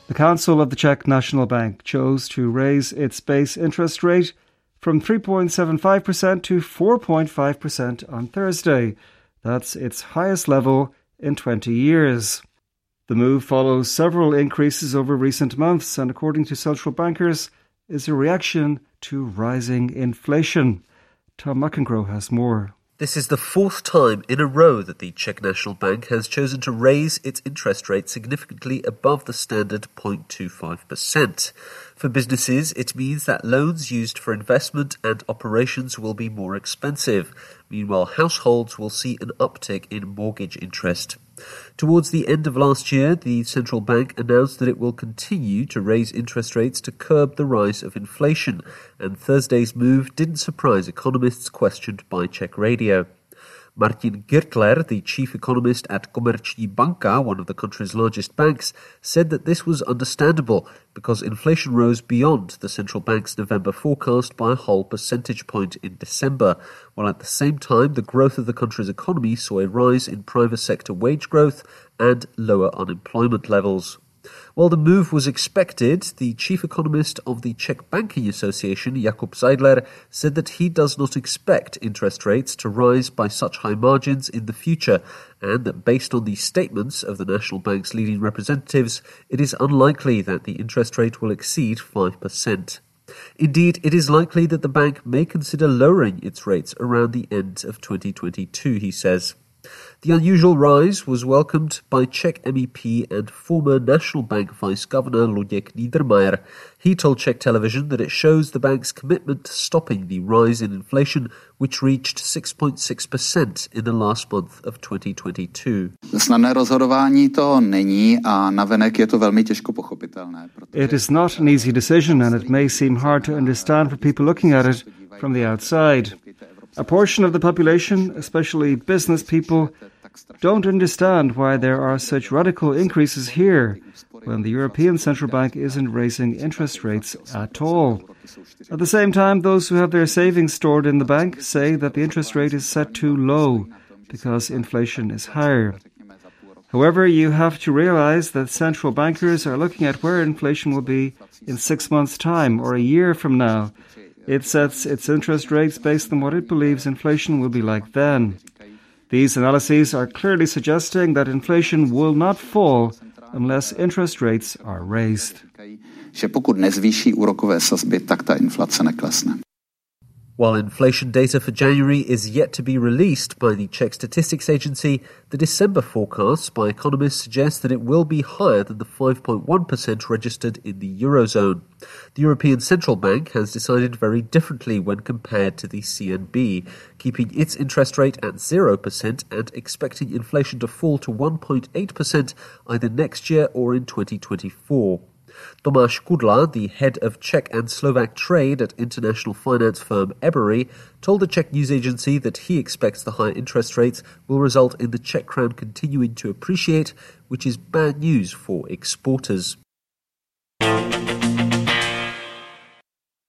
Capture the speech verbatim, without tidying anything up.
The Council of the Czech National Bank chose to raise its base interest rate from three point seven five percent to four point five percent on Thursday. That's its highest level in twenty years. The move follows several increases over recent months and, according to central bankers, is a reaction to rising inflation. Tom Muckengro has more. This is the fourth time in a row that the Czech National Bank has chosen to raise its interest rate significantly above the standard zero point two five percent. For businesses, it means that loans used for investment and operations will be more expensive. Meanwhile, households will see an uptick in mortgage interest. Towards the end of last year, the central bank announced that it will continue to raise interest rates to curb the rise of inflation, and Thursday's move didn't surprise economists questioned by Czech radio. Martin Girtler, the chief economist at Komerční banka, one of the country's largest banks, said that this was understandable because inflation rose beyond the central bank's November forecast by a whole percentage point in December, while at the same time the growth of the country's economy saw a rise in private sector wage growth and lower unemployment levels. While the move was expected, the chief economist of the Czech Banking Association, Jakub Seidler, said that he does not expect interest rates to rise by such high margins in the future, and that based on the statements of the National Bank's leading representatives, it is unlikely that the interest rate will exceed five percent. Indeed, it is likely that the bank may consider lowering its rates around the end of twenty twenty-two, he says. The unusual rise was welcomed by Czech M E P and former National Bank Vice-Governor Luděk Niedermayer. He told Czech television that it shows the bank's commitment to stopping the rise in inflation, which reached six point six percent in the last month of twenty twenty-two. It is not an easy decision, and it may seem hard to understand for people looking at it from the outside. A portion of the population, especially business people, don't understand why there are such radical increases here when the European Central Bank isn't raising interest rates at all. At the same time, those who have their savings stored in the bank say that the interest rate is set too low because inflation is higher. However, you have to realize that central bankers are looking at where inflation will be in six months' time or a year from now. It sets its interest rates based on what it believes inflation will be like then. These analyses are clearly suggesting that inflation will not fall unless interest rates are raised. While inflation data for January is yet to be released by the Czech Statistics Agency, the December forecasts by economists suggest that it will be higher than the five point one percent registered in the Eurozone. The European Central Bank has decided very differently when compared to the C N B, keeping its interest rate at zero percent and expecting inflation to fall to one point eight percent either next year or in twenty twenty-four. Tomáš Kudla, the head of Czech and Slovak trade at international finance firm Ebury, told the Czech news agency that he expects the high interest rates will result in the Czech crown continuing to appreciate, which is bad news for exporters.